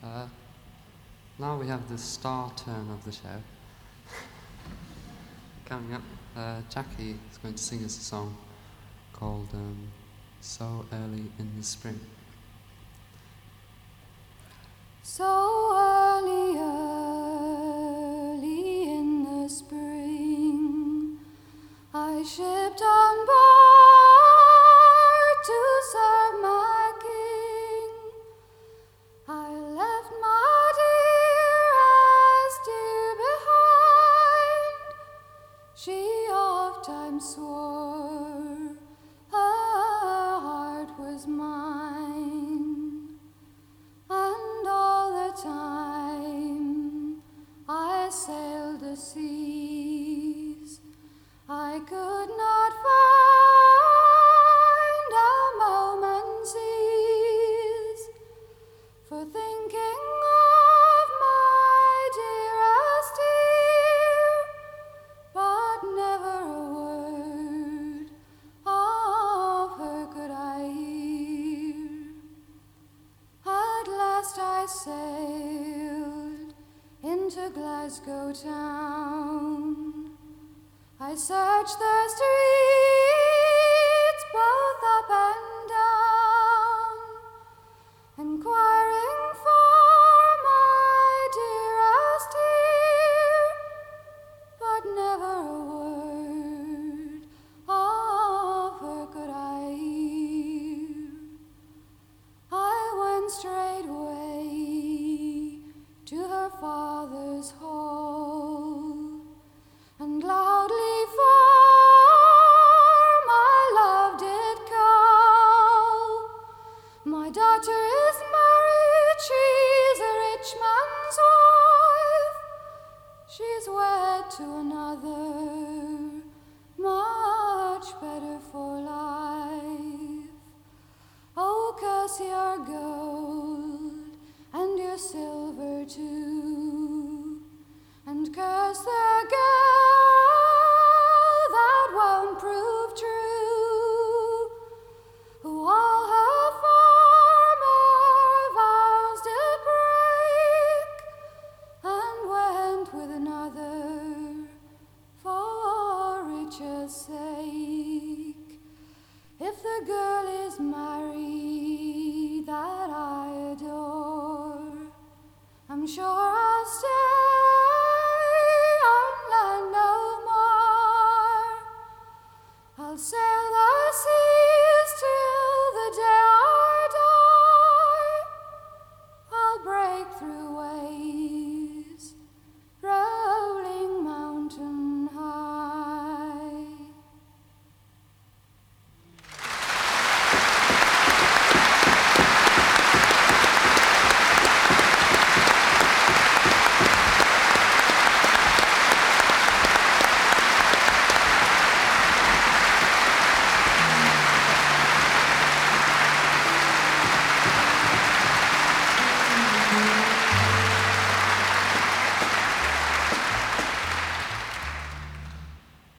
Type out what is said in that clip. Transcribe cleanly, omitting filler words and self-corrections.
Uh, Now we have the star turn of the show. Coming up, Jackie is going to sing us a song called So Early in the Spring. So early, early in the spring, I shipped on board to serve my king. I left my dearest dear behind. She oft-times swore her heart was mine, and all the time I sailed the seas, I could not find a moment's ease for thinking of my dearest dear, but never a word of her could I hear. At last I sailed into Glasgow town. I searched the streets both up and down, inquiring for my dearest dear, but never a word of her could I hear. I went straightway to her father's hall, and loudly for my love did call. My daughter is married, she's a rich man's wife. She's wed to another, much better for life. Oh, curse your gold and your silver too, and curse the girl that won't prove true, who all her former vows did break, and went with another for riches' sake. If the girl is married that I adore, I'm sure